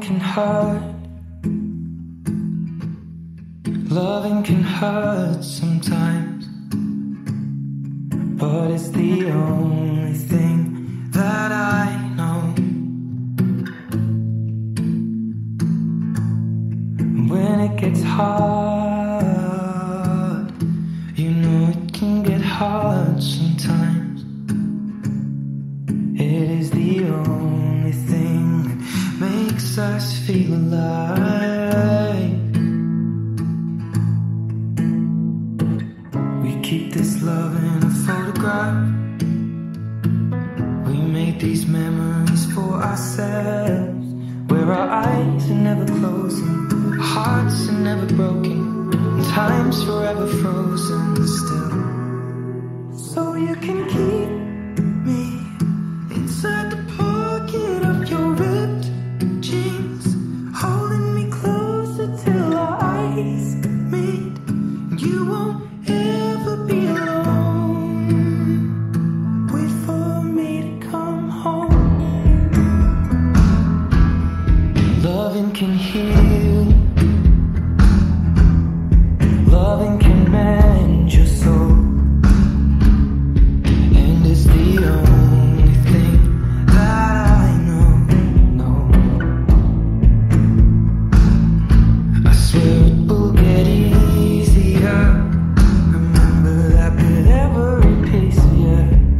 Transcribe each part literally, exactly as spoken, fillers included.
can hurt. Loving can hurt sometimes, but it's the only thing that I know. When it gets hard, you know it can get hard sometimes. It is the only thing that makes us feel alive. We keep this love in a photograph. We make these memories for ourselves, where our eyes are never closing, our hearts are never broken, and time's forever frozen still. So you can keep me inside the pocket of your ripped jeans, holding me closer till our eyes meet. You won't ever be alone. Wait for me to come home. Loving can heal. Loving can mend your soul. And it's the only thing that I know, no. I swear it will get easier. Remember that with every piece of you.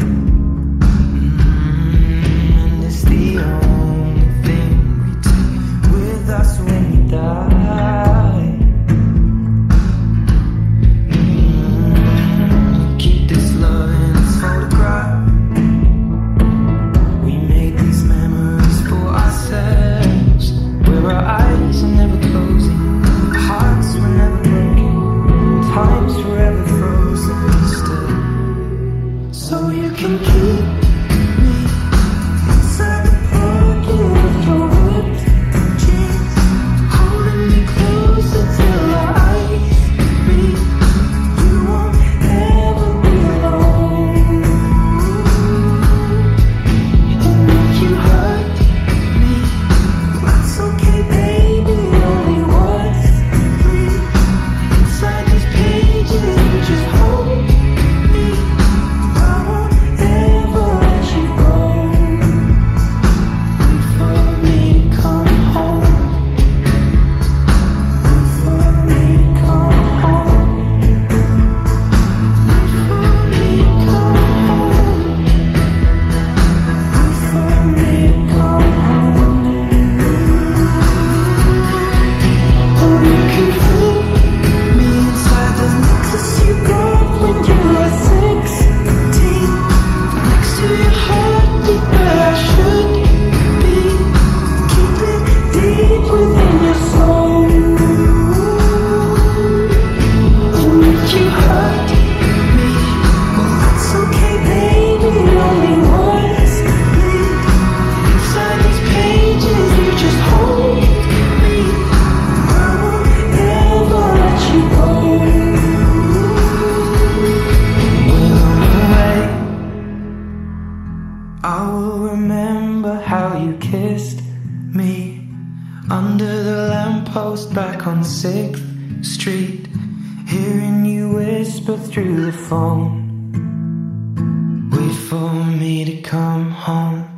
Mm, and it's the only thing we take with us when we die. Mm, keep this love in its photograph. We made these memories for ourselves, where our eyes are never closing, our hearts were never broken, time's forever frozen still. So you can keep me inside the pocket of your ripped jeans, holding me closer till our eyes meet. You won't ever be alone. And if you hurt me, that's okay, baby. Only once, please. Inside these pages, you just hold me. I won't ever let you go. Wait for me to come home. Wait for me to come home. Wait for me to come home. Wait for me to come home. Oh, you can feel me inside the necklace you got when you were sixteen, next to your heartbeat where I should be. Keep it deep within your soul. And if you hurt me, well, that's okay, baby. Only once, please. Inside these pages, you just hold me. I won't ever let you go. When I'm away, I will remember how you kissed me under the lamppost back on sixth Street, hearing you whisper through the phone. Wait for me to come home.